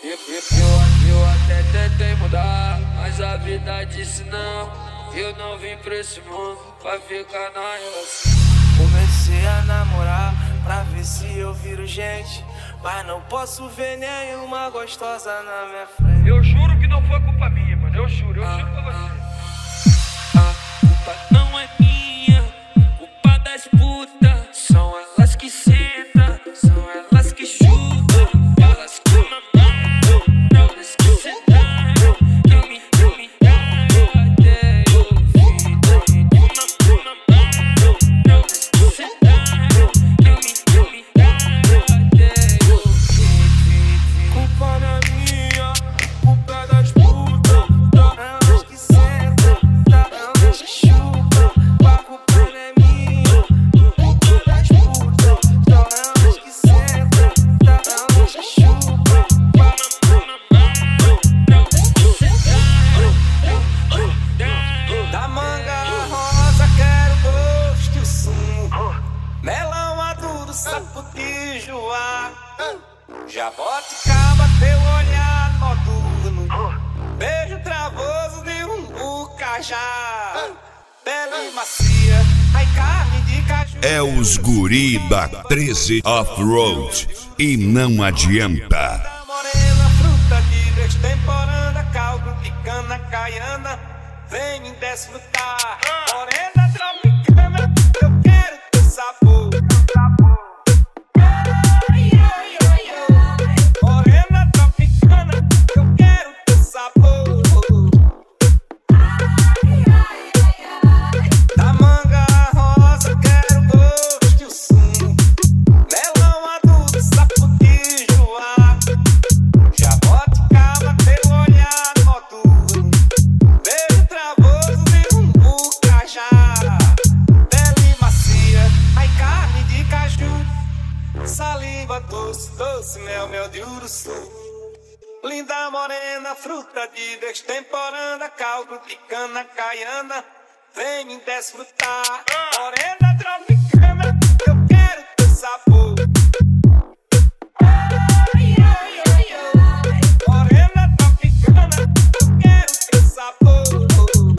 Eu até tentei mudar, mas a vida disse não. Eu não vim pra esse mundo pra ficar na relação. Comecei a namorar pra ver se eu viro gente, mas não posso ver nenhuma gostosa na minha frente. Eu juro que não foi culpa minha, mano. Eu juro pra você. A culpa não é minha, culpa das putas. São elas que sentam, são elas que chutam, elas que mamam, elas que sentaram, que me dão até o fim da vida. Elas que sentaram, que me dão até o fim. Culpa não é minha, culpa é das putas. Elas que sentam, elas que chupam. A culpa não é minha, culpa é das putas. Elas que sentam, elas que chupam. Da manga rosa quero gosto e o sumo, melão maduro, sapo de joá, jaboticaba, teu olhar noturno, beijo travoso de bucajá, pele macia, ai carne de caju. É os guri da 13 Off-Road e não adianta. Da morena, fruta de destemporânea, caldo de cana caiana, vem me desfrutar. Morena tropicana, eu quero teu sabor. Morena tropicana, eu quero teu sabor. Da manga rosa quero gosto e o sumo, melão maduro, sapo de joá, jaboticaba, teu olhar noturno, beijo travoso de bucajá, pele macia, ai carne de caju, saliva doce, doce mel, mel de uruçu. Linda morena, fruta de destemporânea, caldo de cana caiana, vem me desfrutar. Morena tropicana, eu quero teu sabor. Morena tropicana, eu quero teu sabor.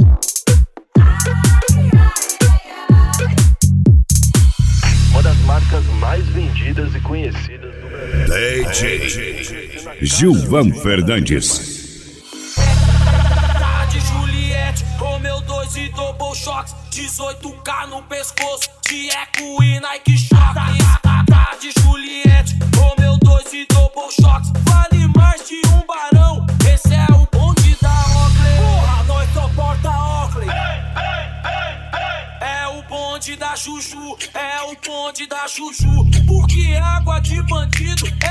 Uma das marcas mais vendidas e conhecidas do Brasil. DJ Gilvan Fernandes. De Juliette, Romeu 2 e Double Shocks, 18K no pescoço, de eco e Nike Shock. De Juliette, Romeu 2 e Double Shocks, vale mais de um barão, esse é o bonde da Oakley. Porra, nós só porta Oakley. É o bonde da Juju, é o bonde da Juju, porque água de bandido